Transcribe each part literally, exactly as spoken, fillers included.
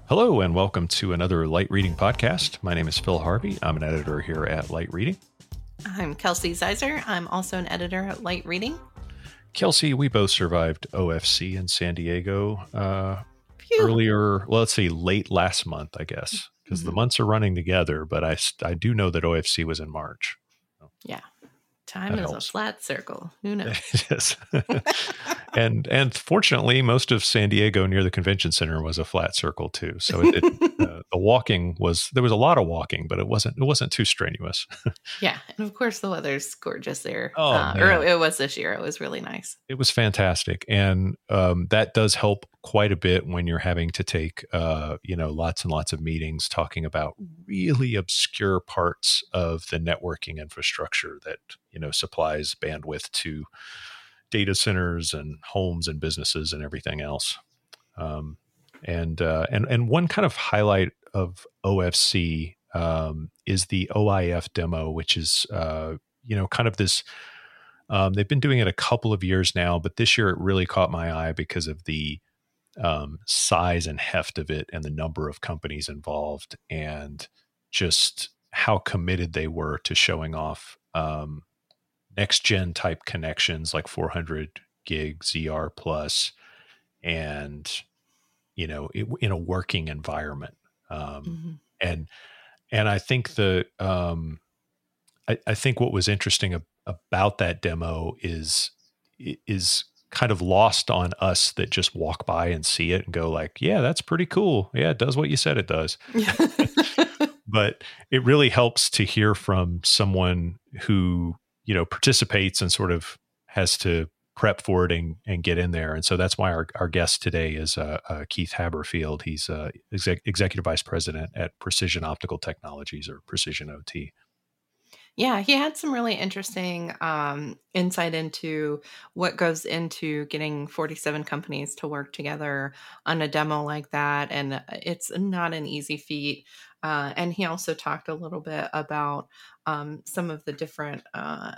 Hello and welcome to another Light Reading podcast. My name is Phil Harvey. I'm an editor here at Light Reading. I'm Kelsey Zeiser. I'm also an editor at Light Reading. Kelsey, we both survived O F C in San Diego uh, earlier, well, let's say late last month, I guess, because mm-hmm. the months are running together, but I, I do know that O F C was in March. So yeah. Time is helps. a flat circle. Who knows? It is. and and fortunately, most of San Diego near the convention center was a flat circle too. So it, it, uh, the walking was there was a lot of walking, but it wasn't it wasn't too strenuous. Yeah, and of course the weather's gorgeous there. Oh, uh, or it was this year. It was really nice. It was fantastic, and um, that does help quite a bit when you're having to take uh, you know lots and lots of meetings talking about really obscure parts of the networking infrastructure that you know supplies bandwidth to data centers and homes and businesses and everything else. Um, and, uh, and, and one kind of highlight of O F C um, is the O I F demo, which is, uh, you know, kind of this, um, they've been doing it a couple of years now, but this year it really caught my eye because of the um, size and heft of it and the number of companies involved and just how committed they were to showing off um, next gen type connections like four hundred gig Z R plus, and you know it, in a working environment. Um, mm-hmm. And and I think the um, I, I think what was interesting ab- about that demo is is kind of lost on us that just walk by and see it and go like, yeah, that's pretty cool. Yeah, it does what you said it does. But it really helps to hear from someone who you know, participates and sort of has to prep for it and, and get in there. And so that's why our, our guest today is uh, uh, Keith Haberfield. He's uh, exec- Executive Vice President at Precision Optical Technologies, or Precision O T. Yeah, he had some really interesting um, insight into what goes into getting forty-seven companies to work together on a demo like that. And it's not an easy feat. Uh, and he also talked a little bit about um, some of the different uh,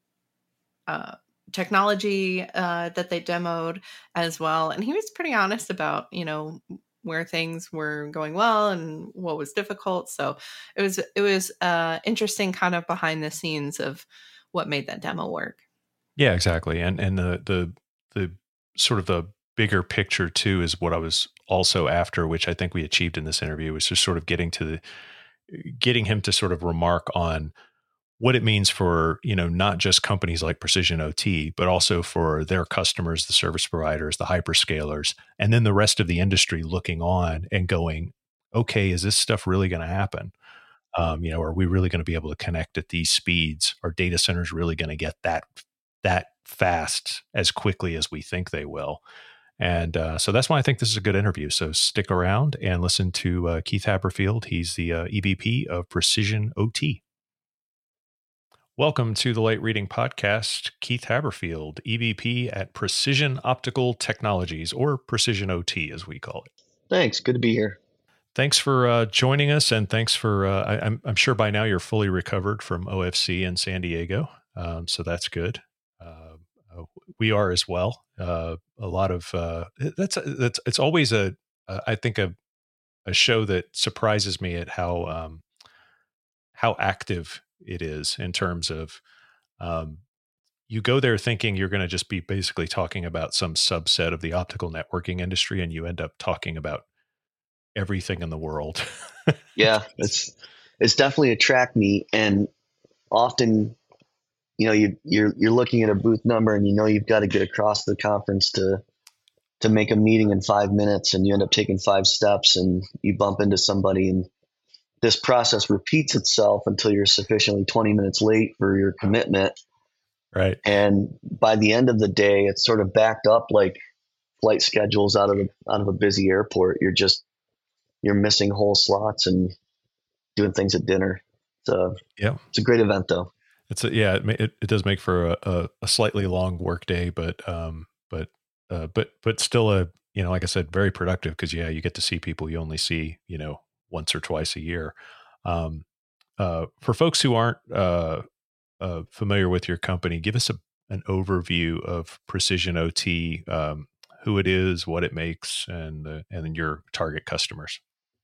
uh, technology uh, that they demoed as well. And he was pretty honest about, you know, where things were going well and what was difficult. So it was it was uh, interesting, kind of behind the scenes of what made that demo work. Yeah, exactly. And and the the the sort of the bigger picture too is what I was also after, which I think we achieved in this interview, was just sort of getting to the getting him to sort of remark on what it means for, you know, not just companies like Precision O T, but also for their customers, the service providers, the hyperscalers, and then the rest of the industry looking on and going, okay, is this stuff really going to happen? Um, you know, are we really going to be able to connect at these speeds? Are data centers really going to get that that fast as quickly as we think they will? And uh, so that's why I think this is a good interview. So stick around and listen to uh, Keith Haberfield. He's the uh, E V P of Precision O T. Welcome to the Light Reading Podcast, Keith Haberfield, E V P at Precision Optical Technologies, or Precision O T as we call it. Thanks. Good to be here. Thanks for uh, joining us, and thanks for, uh, I, I'm, I'm sure by now you're fully recovered from O F C in San Diego, um, so that's good. Uh, uh, we are as well. Uh, a lot of, uh, that's, that's, it's always a, uh, I think a, a show that surprises me at how, um, how active it is in terms of, um, you go there thinking you're going to just be basically talking about some subset of the optical networking industry, and you end up talking about everything in the world. Yeah, it's it's definitely a track meet, and often, you know, you you're you're looking at a booth number, and you know you've got to get across the conference to to make a meeting in five minutes, and you end up taking five steps, and you bump into somebody, and this process repeats itself until you're sufficiently twenty minutes late for your commitment. Right. And by the end of the day, it's sort of backed up like flight schedules out of a, out of a busy airport. You're just you're missing whole slots and doing things at dinner. So yeah, it's a great event though. It's a, yeah, it, it, it does make for a, a, a slightly long work day, but, um, but, uh, but, but still a, you know, like I said, very productive, because yeah, you get to see people you only see, you know, once or twice a year. Um, uh, for folks who aren't, uh, uh, familiar with your company, give us a, an overview of Precision O T, um, who it is, what it makes, and, uh, and your target customers.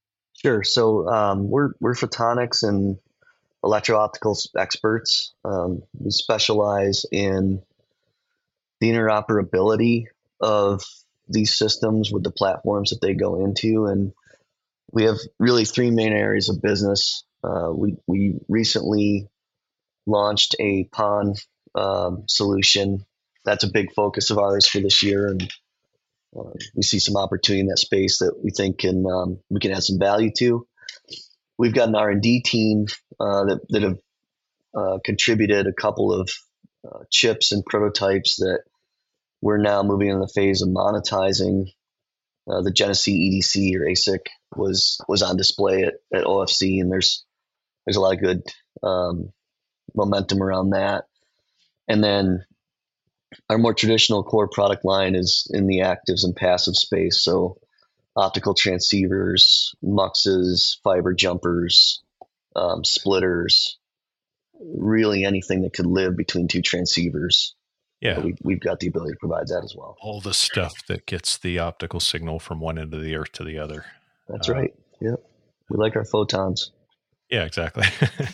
Sure. So um, we're we're photonics and electro-optical s- experts. Um, we specialize in the interoperability of these systems with the platforms that they go into, and we have really three main areas of business. Uh, we we recently launched a PON um, solution. That's a big focus of ours for this year, and uh, we see some opportunity in that space that we think can um, we can add some value to. We've got an R and D team uh, that that have uh, contributed a couple of uh, chips and prototypes that we're now moving into the phase of monetizing. Uh, the Genesee E D C or A S I C was was on display at, at O F C, and there's there's a lot of good um, momentum around that. And then our more traditional core product line is in the actives and passive space. So optical transceivers, muxes, fiber jumpers, um, splitters, really anything that could live between two transceivers. Yeah. Uh, we, we've got the ability to provide that as well. All the stuff that gets the optical signal from one end of the earth to the other. That's Uh, right. Yep. We like our photons. Yeah, exactly.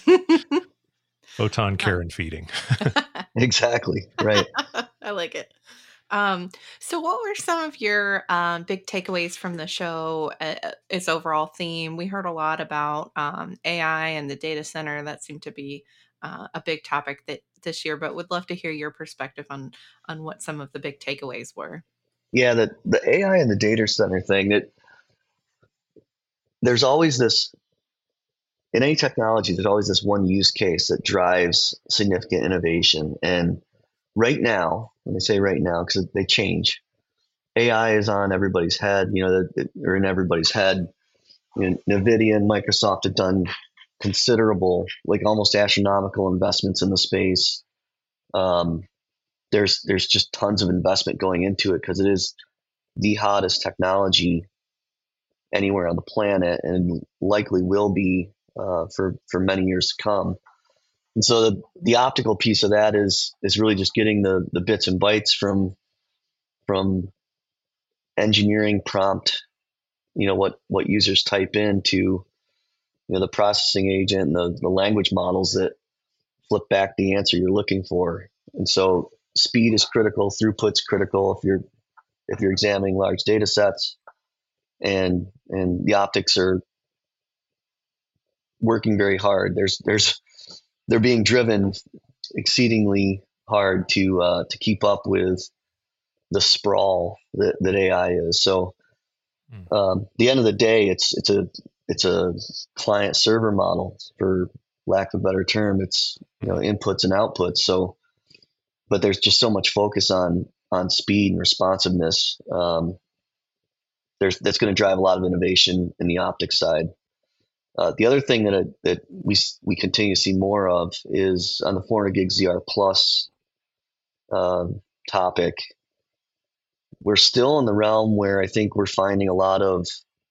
Photon care and feeding. Exactly. Right. I like it. Um, so what were some of your um, big takeaways from the show, uh, its overall theme? We heard a lot about um, A I and the data center. That seemed to be uh, a big topic that this year, but would love to hear your perspective on on what some of the big takeaways were. Yeah, the, the A I and the data center thing, that there's always this, in any technology, there's always this one use case that drives significant innovation. And right now, when I say right now, because they change, A I is on everybody's head, you know, or in everybody's head. You know, NVIDIA and Microsoft have done considerable, like almost astronomical investments in the space. Um, there's there's just tons of investment going into it because it is the hottest technology anywhere on the planet, and likely will be uh, for for many years to come. And so the the optical piece of that is is really just getting the the bits and bytes from from engineering prompt, you know, what what users type in to, you know, the processing agent and the, the language models that flip back the answer you're looking for. And so speed is critical, throughput's critical if you're if you're examining large data sets, and and the optics are working very hard. There's there's they're being driven exceedingly hard to uh, to keep up with the sprawl that, that A I is. So um, the end of the day, it's it's a it's a client server model, for lack of a better term. It's, you know, inputs and outputs. So, but there's just so much focus on on speed and responsiveness. Um, there's that's going to drive a lot of innovation in the optics side. Uh, the other thing that it, that we we continue to see more of is on the four hundred gig Z R plus um, topic. We're still in the realm where I think we're finding a lot of,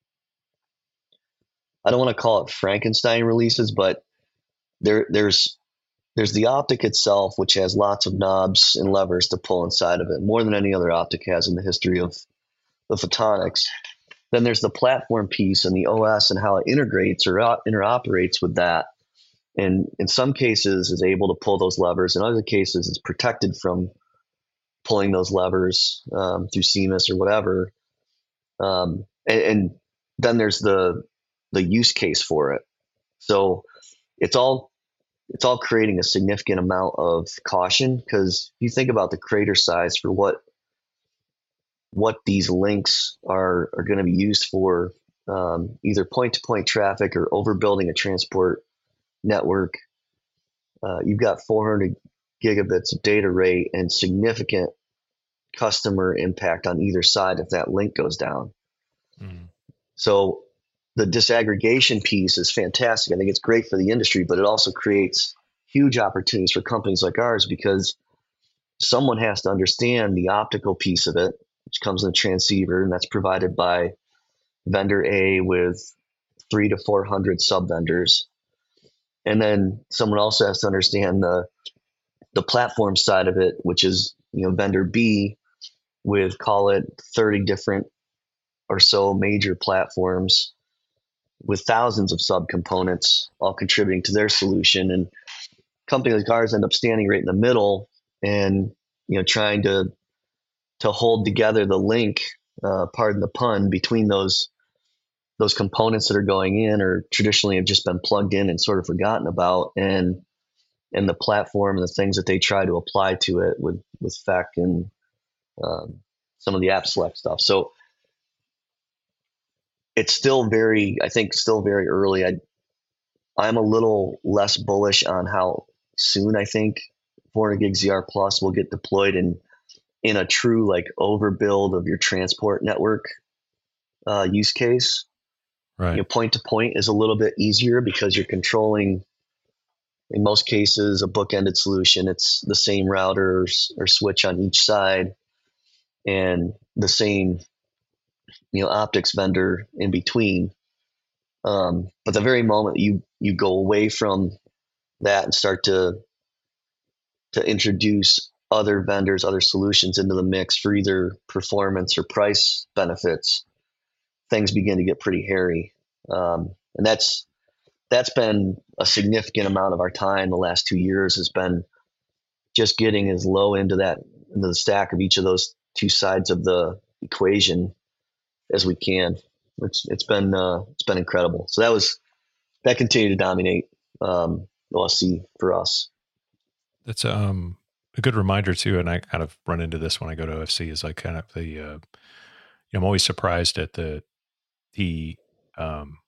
I don't want to call it Frankenstein releases, but there there's there's the optic itself, which has lots of knobs and levers to pull inside of it, more than any other optic has in the history of the photonics. Then there's the platform piece and the O S and how it integrates or interoperates with that. And in some cases is able to pull those levers. In other cases is protected from pulling those levers um, through C M I S or whatever. Um, and, and then there's the the use case for it. So it's all it's all creating a significant amount of caution, because if you think about the crater size for what what these links are are going to be used for, um, either point-to-point traffic or overbuilding a transport network. Uh, you've got four hundred gigabits of data rate and significant customer impact on either side if that link goes down. Mm. So the disaggregation piece is fantastic. I think it's great for the industry, but it also creates huge opportunities for companies like ours, because someone has to understand the optical piece of it, which comes in a transceiver, and that's provided by vendor A with three to four hundred sub vendors. And then someone also has to understand the the platform side of it, which is, you know, vendor B with, call it thirty different or so major platforms. with thousands of subcomponents all contributing to their solution. And companies like ours end up standing right in the middle and, you know, trying to to hold together the link, uh, pardon the pun, between those those components that are going in or traditionally have just been plugged in and sort of forgotten about, and and the platform and the things that they try to apply to it with with F E C and um, some of the app select stuff. So it's still very, I think, still very early. I I'm a little less bullish on how soon I think four hundred gig Z R Plus will get deployed in in a true like overbuild of your transport network uh, use case. Right. You know, point to point is a little bit easier because you're controlling, in most cases, a bookended solution. It's the same routers or switch on each side and the same, you know, optics vendor in between. Um, but the very moment you you go away from that and start to to introduce other vendors, other solutions into the mix for either performance or price benefits, things begin to get pretty hairy. Um, and that's that's been a significant amount of our time the last two years has been just getting as low into that into the stack of each of those two sides of the equation as we can. It's it's been uh, it's been incredible. So that was that continued to dominate um, O S C for us. That's um a good reminder too, and I kind of run into this when I go to O F C. Is like kind of the uh, you know, I'm always surprised at the the um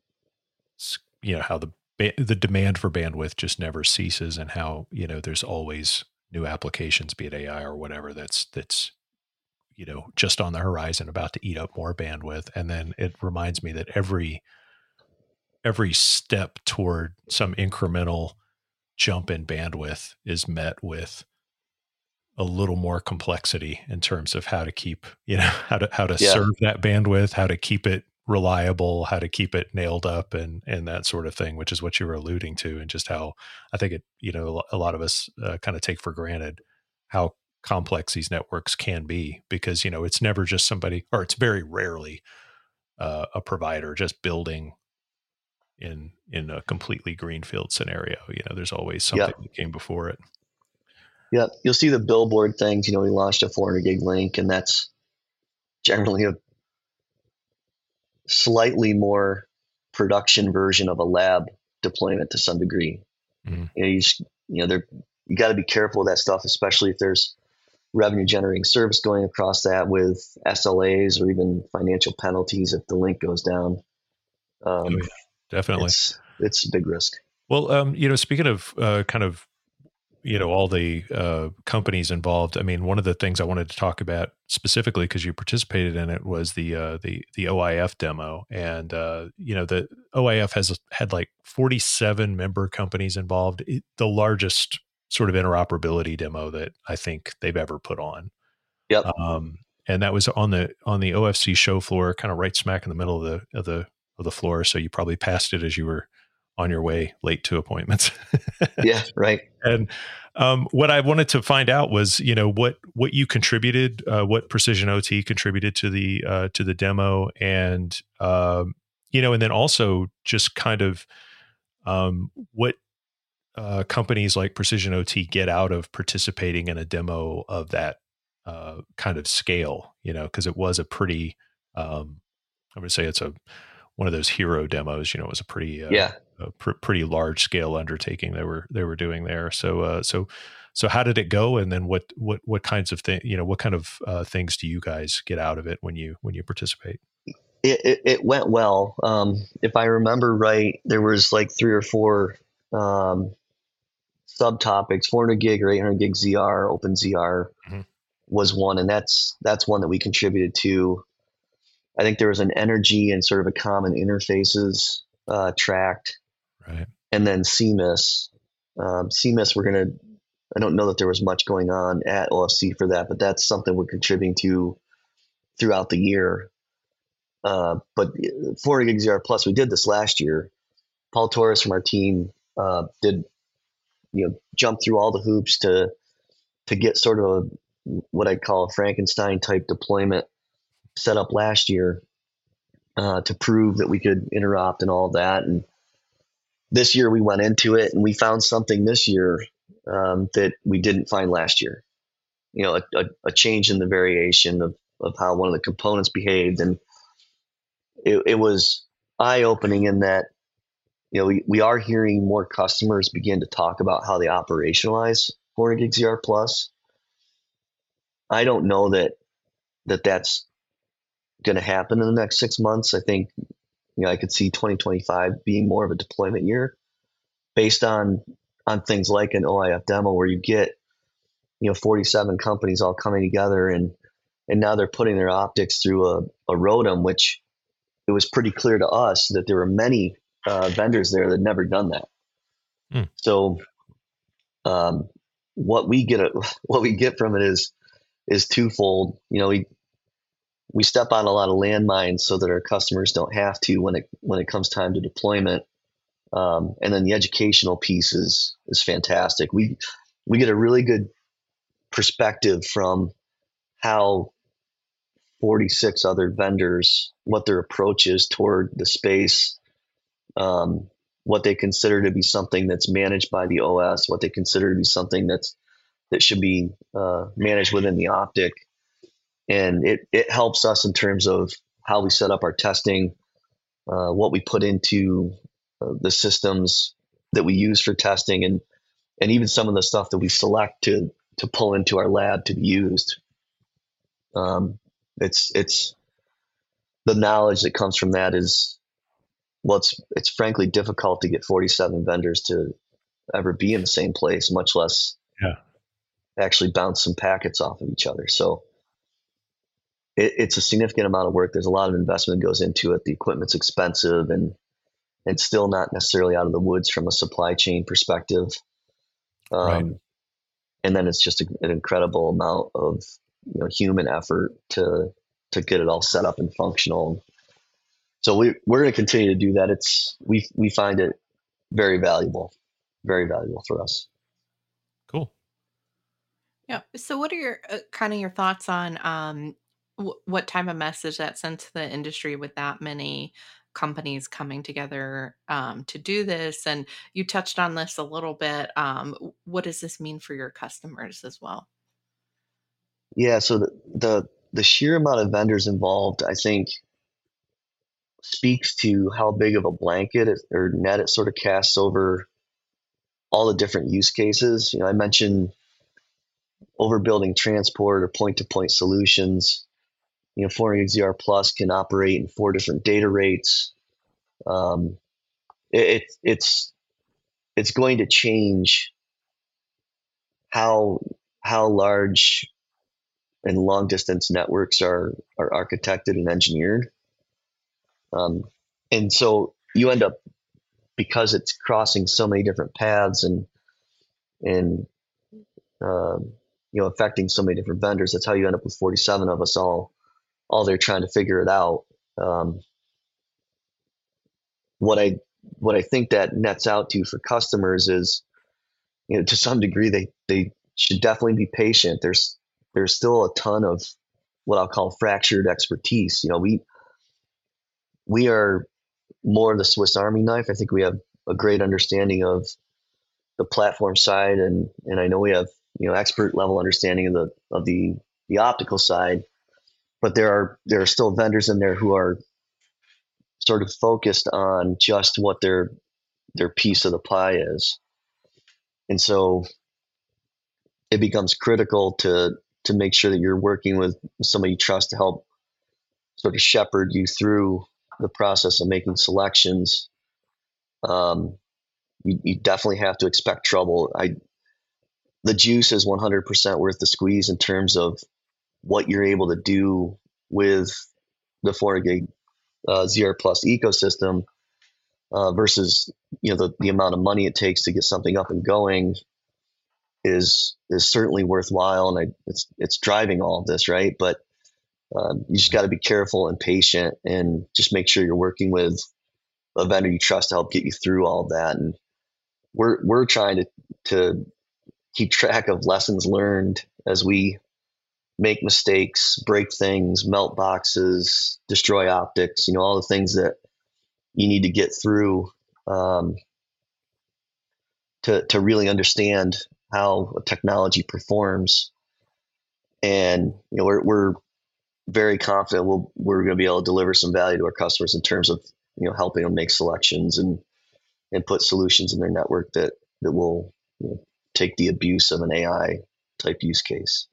you know how the the demand for bandwidth just never ceases, and how, you know, there's always new applications, be it A I or whatever, that's that's you know just on the horizon, about to eat up more bandwidth. And then it reminds me that every every step toward some incremental jump in bandwidth is met with a little more complexity in terms of how to keep, you know, how to how to Yeah. serve that bandwidth, how to keep it reliable, how to keep it nailed up, and and that sort of thing, which is what you were alluding to, and just how I think it, you know, a lot of us uh, kind of take for granted how complex these networks can be, because, you know, it's never just somebody, or it's very rarely uh, a provider just building in in a completely greenfield scenario. You know, there's always something Yep. that came before it. Yeah, you'll see the billboard things. You know, we launched a four hundred gig link, and that's generally a slightly more production version of a lab deployment to some degree. Mm-hmm. You know, you, just, you know, there you got to be careful with that stuff, especially if there's revenue generating service going across that with S L As or even financial penalties if the link goes down. Um, oh, yeah, definitely, it's it's a big risk. Well, um, you know, speaking of uh, kind of, you know, all the uh, companies involved, I mean, one of the things I wanted to talk about specifically, because you participated in it, was the uh, the the O I F demo. And uh, you know, the O I F has had like forty-seven member companies involved, it, the largest sort of interoperability demo that I think they've ever put on. Yep. Um, and that was on the on the O F C show floor, kind of right smack in the middle of the of the of the floor. So you probably passed it as you were on your way late to appointments. Yeah, right. And um, what I wanted to find out was, you know, what what you contributed, uh, what Precision O T contributed to the uh, to the demo, and um, you know, and then also just kind of um, what uh, companies like Precision O T get out of participating in a demo of that uh, kind of scale. You know, because it was a pretty, um, I'm going to say it's a one of those hero demos. You know, it was a pretty uh, yeah. a pr- pretty large scale undertaking they were they were doing there. So uh, so so how did it go? And then what what what kinds of things, you know, what kind of uh, things do you guys get out of it when you when you participate? It it, it went well. Um, if I remember right, there was like three or four um, subtopics: four hundred gig or eight hundred gig Z R, OpenZR mm-hmm. was one, and that's that's one that we contributed to. I think there was an energy and sort of a common interfaces uh, tracked. Right. And then C M I S. Um, C M I S, we're going to, I don't know that there was much going on at O F C for that, but that's something we're contributing to throughout the year. Uh, but four hundred gig Z R Plus, we did this last year. Paul Torres from our team uh, did, you know, jump through all the hoops to to get sort of a, what I'd call a Frankenstein type deployment set up last year. uh, to prove that we could interop and all that. And this year we went into it and we found something this year um, that we didn't find last year. You know, a, a, a change in the variation of, of how one of the components behaved. And it, it was eye-opening in that, you know, we, we are hearing more customers begin to talk about how they operationalize four hundred gig Z R plus. I don't know that, that that's going to happen in the next six months. I think, you know, I could see twenty twenty-five being more of a deployment year based on, on things like an O I F demo where you get, you know, forty-seven companies all coming together and, and now they're putting their optics through a, a ROADM, which it was pretty clear to us that there were many uh, vendors there that never done that. Mm. So um, what we get, what we get from it is, is twofold. You know, we, we step on a lot of landmines so that our customers don't have to when it, when it comes time to deployment. Um, and then the educational piece is, is fantastic. We, we get a really good perspective from how forty-six other vendors, what their approach is toward the space, um, what they consider to be something that's managed by the O S, what they consider to be something that's that should be uh, managed within the optic. And it, it helps us in terms of how we set up our testing, uh, what we put into uh, the systems that we use for testing, and and even some of the stuff that we select to to pull into our lab to be used. Um, it's it's the knowledge that comes from that is, well, it's it's frankly difficult to get forty-seven vendors to ever be in the same place, much less yeah. actually bounce some packets off of each other. So it, it's a significant amount of work. There's a lot of investment that goes into it. The equipment's expensive and and still not necessarily out of the woods from a supply chain perspective. Um, right. And then it's just a, an incredible amount of, you know, human effort to to get it all set up and functional. So we we're going to continue to do that. It's we we find it very valuable, very valuable for us. Cool. Yeah. So, what are your uh, kind of your thoughts on um, w- what type of message that sends to the industry with that many companies coming together um, to do this? And you touched on this a little bit. Um, w- what does this mean for your customers as well? Yeah. So the the, the sheer amount of vendors involved, I think, speaks to how big of a blanket it, or net it sort of casts over all the different use cases. You know, I mentioned overbuilding transport or point-to-point solutions. You know, four hundred gig Z R plus can operate in four different data rates. Um, it, it, it's it's going to change how how large and long distance networks are are architected and engineered. Um, and so you end up, because it's crossing so many different paths and and um, you know, affecting so many different vendors. That's how you end up with forty-seven of us all all there trying to figure it out. Um, what I what I think that nets out to for customers is, you know, to some degree they they should definitely be patient. There's there's still a ton of what I'll call fractured expertise. You know, we we are more of the Swiss Army knife. I think we have a great understanding of the platform side, and and I know we have, you know, expert level understanding of the of the the optical side, but there are there are still vendors in there who are sort of focused on just what their their piece of the pie is, and so it becomes critical to to make sure that you're working with somebody you trust to help sort of shepherd you through the process of making selections. Um, you, you definitely have to expect trouble. I the juice is one hundred percent worth the squeeze in terms of what you're able to do with the four hundred gig uh, Z R plus ecosystem uh, versus, you know, the, the amount of money it takes to get something up and going is is certainly worthwhile, and I, it's it's driving all of this, right? But um, you just got to be careful and patient, and just make sure you're working with a vendor you trust to help get you through all of that. And we're we're trying to to keep track of lessons learned as we make mistakes, break things, melt boxes, destroy optics, you know, all the things that you need to get through um, to, to really understand how a technology performs. And, you know, we're, we're very confident we'll, we're going to be able to deliver some value to our customers in terms of, you know, helping them make selections and, and put solutions in their network that, that will, you know, take the abuse of an A I type use case.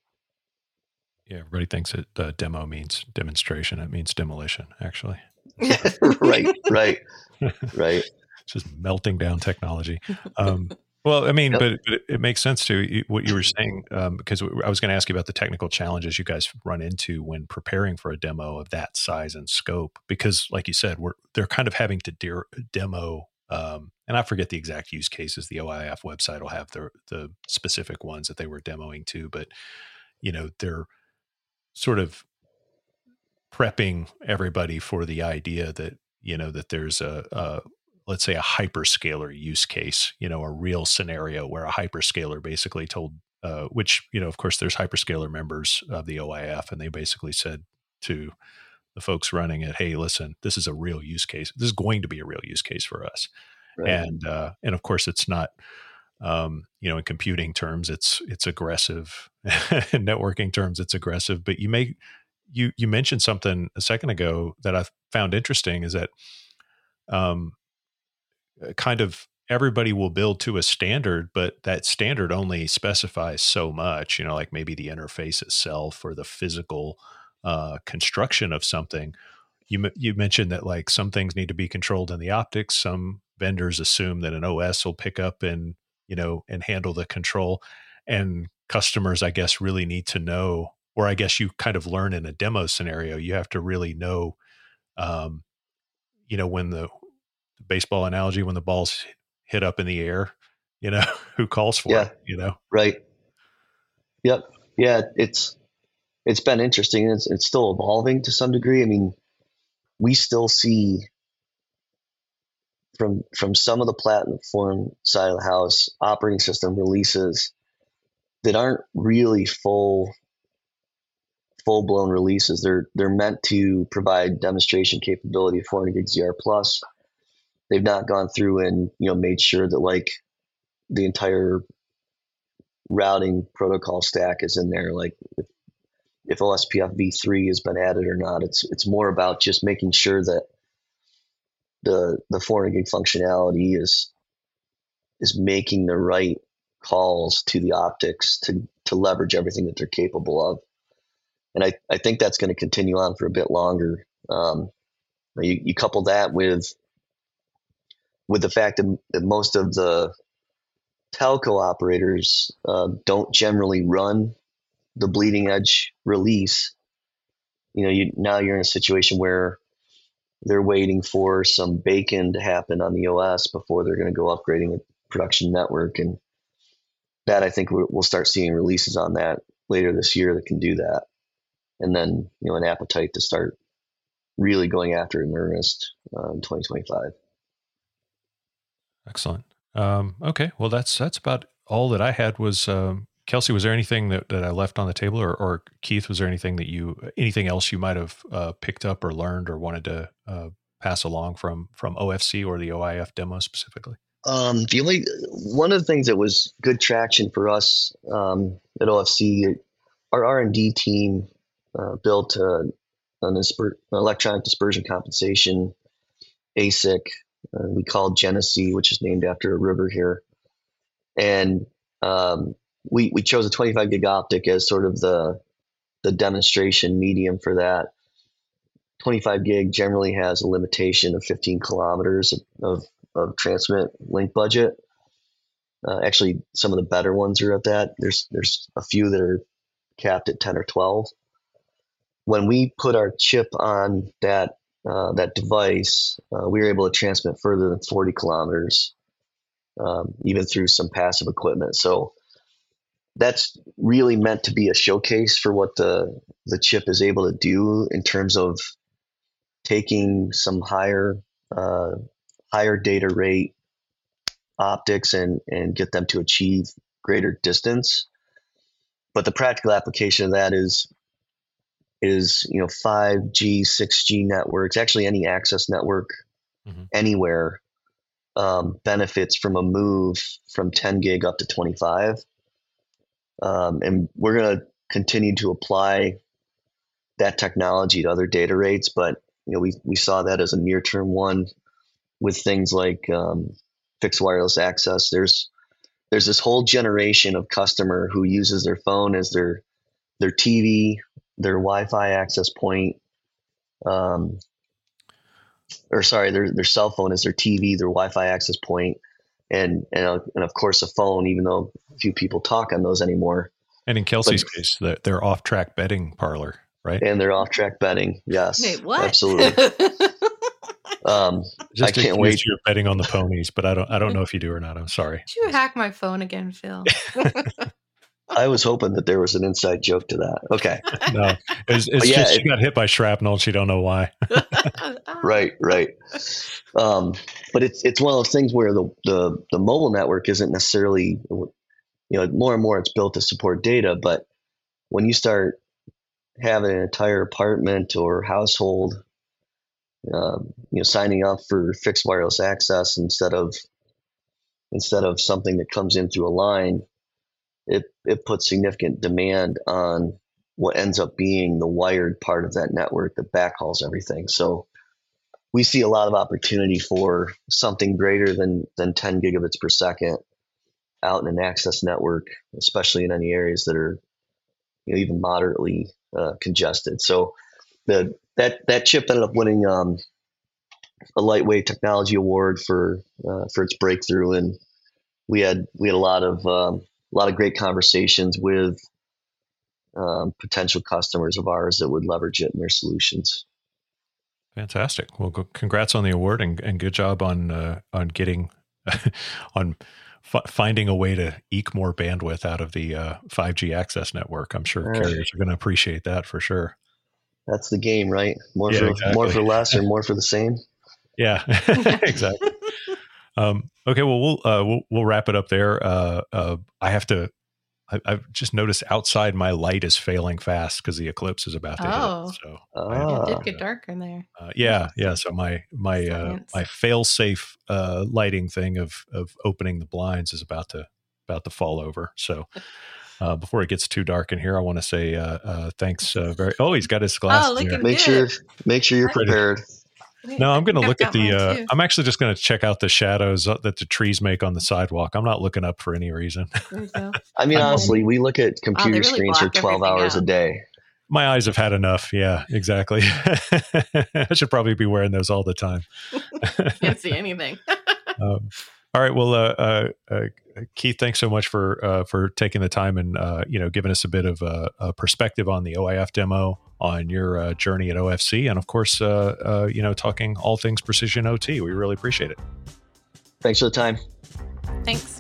Yeah, everybody thinks that uh, demo means demonstration. It means demolition, actually. right, right, right. It's just melting down technology. Um, well, I mean, yep. but, but it, it makes sense to what you were saying, um, because I was going to ask you about the technical challenges you guys run into when preparing for a demo of that size and scope. Because, like you said, we're they're kind of having to de- demo. Um, and I forget the exact use cases. The O I F website will have the the specific ones that they were demoing to, but you know, they're sort of prepping everybody for the idea that, you know, that there's a, a let's say a hyperscaler use case, you know, a real scenario where a hyperscaler basically told, uh, which, you know, of course there's hyperscaler members of the O I F, and they basically said to the folks running it, hey, listen, this is a real use case. This is going to be a real use case for us. Right. And, uh, and of course it's not, um, you know, in computing terms, it's, it's aggressive. In networking terms, it's aggressive, but you may, you, you mentioned something a second ago that I found interesting is that, um, kind of everybody will build to a standard, but that standard only specifies so much, you know, like maybe the interface itself or the physical, uh, construction of something. You, you mentioned that like some things need to be controlled in the optics. Some vendors assume that an O S will pick up and, you know, and handle the control, and customers, I guess, really need to know, or I guess you kind of learn in a demo scenario, you have to really know, um, you know, when the, the baseball analogy, when the ball's hit up in the air, you know, who calls for yeah, it, you know? Right. Yep. Yeah. It's, it's been interesting. It's, it's still evolving to some degree. I mean, we still see from, from some of the platform side of the house operating system releases that aren't really full, full blown releases. They're, they're meant to provide demonstration capability of four hundred gig Z R plus. They've not gone through and, you know, made sure that like the entire routing protocol stack is in there. Like if, if O S P F v three has been added or not, it's, it's more about just making sure that the, the four hundred gig functionality is, is making the right calls to the optics to, to leverage everything that they're capable of. And I, I think that's going to continue on for a bit longer. Um, you, you couple that with, with the fact that, that most of the telco operators uh, don't generally run the bleeding edge release. You know, you, now you're in a situation where they're waiting for some bake-in to happen on the O S before they're going to go upgrading the production network. And that, I think we'll start seeing releases on that later this year that can do that. And then, you know, an appetite to start really going after it in earnest uh, in twenty twenty-five. Excellent. Um, okay. Well, that's, that's about all that I had was, um, Kelsey, was there anything that, that I left on the table, or, or Keith, was there anything that you, anything else you might've, uh, picked up or learned or wanted to, uh, pass along from, from O F C or the O I F demo specifically? Um, the only, one of the things that was good traction for us, um, at O F C, our R and D team, uh, built, uh, an disper- electronic dispersion compensation A S I C. Uh, we called Genesee, which is named after a river here. And um, we we chose a twenty-five gig optic as sort of the the demonstration medium for that. twenty-five gig generally has a limitation of fifteen kilometers of, of, of transmit link budget. Uh, actually, some of the better ones are at that. There's there's a few that are capped at ten or twelve. When we put our chip on that Uh, that device, uh, we were able to transmit further than forty kilometers, um, even through some passive equipment. So that's really meant to be a showcase for what the the chip is able to do in terms of taking some higher uh, higher data rate optics and and get them to achieve greater distance. But the practical application of that is is, you know, five G, six G networks, actually any access network mm-hmm. anywhere um, benefits from a move from ten gig up to twenty-five. Um, and we're going to continue to apply that technology to other data rates, but you know, we we saw that as a near-term one with things like um, fixed wireless access. There's there's this whole generation of customer who uses their phone as their their T V, their Wi-Fi access point, um, or sorry, their their cell phone as their T V, their Wi-Fi access point, and and uh, and of course a phone. Even though few people talk on those anymore. And in Kelsey's but, case, the, their off-track betting parlor, right? And their off-track betting, yes, Wait, what? Absolutely. um, Just I can't wait. You're betting on the ponies, but I don't. I don't know if you do or not. I'm sorry. Did you hack my phone again, Phil? I was hoping that there was an inside joke to that. Okay. No, it's, it's yeah, just it, she got hit by shrapnel and she don't know why. right, right. Um, but it's it's one of those things where the, the the mobile network isn't necessarily, you know, more and more it's built to support data. But when you start having an entire apartment or household, um, you know, signing up for fixed wireless access instead of instead of something that comes in through a line, it it puts significant demand on what ends up being the wired part of that network that backhauls everything. So we see a lot of opportunity for something greater than than ten gigabits per second out in an access network, especially in any areas that are, you know, even moderately uh, congested. So the that that chip ended up winning um, a Lightwave Technology Award for uh, for its breakthrough, and we had we had a lot of um, a lot of great conversations with um, potential customers of ours that would leverage it in their solutions. Fantastic. Well, go, congrats on the award, and, and good job on uh, on getting on f- finding a way to eke more bandwidth out of the uh, five G access network. I'm sure uh, carriers are going to appreciate that for sure. That's the game, right? More yeah, for exactly. more for less, or more for the same. Yeah, exactly. Um, okay, well, we'll, uh, we'll we'll wrap it up there. Uh, uh, I have to. I, I've just noticed outside my light is failing fast because the eclipse is about to oh. hit. So ah. It did get darker in there. Uh, yeah, yeah. So my my uh, my fail-safe uh, lighting thing of of opening the blinds is about to about to fall over. So uh, before it gets too dark in here, I want to say uh, uh, thanks uh, very. Oh, he's got his glass. Oh, looking make good. sure make sure you're prepared. No, I'm going to look at the, uh, I'm actually just going to check out the shadows that the trees make on the sidewalk. I'm not looking up for any reason. There you go. I mean, honestly, we look at computer oh, really screens for twelve hours out. a day. My eyes have had enough. Yeah, exactly. I should probably be wearing those all the time. Can't see anything. um, all right. Well, uh, uh, uh, Keith, thanks so much for uh, for taking the time and uh, you know, giving us a bit of uh, a perspective on the O I F demo, on your uh, journey at O F C, and of course, uh, uh, you know, talking all things precision O T. We really appreciate it. Thanks for the time. Thanks.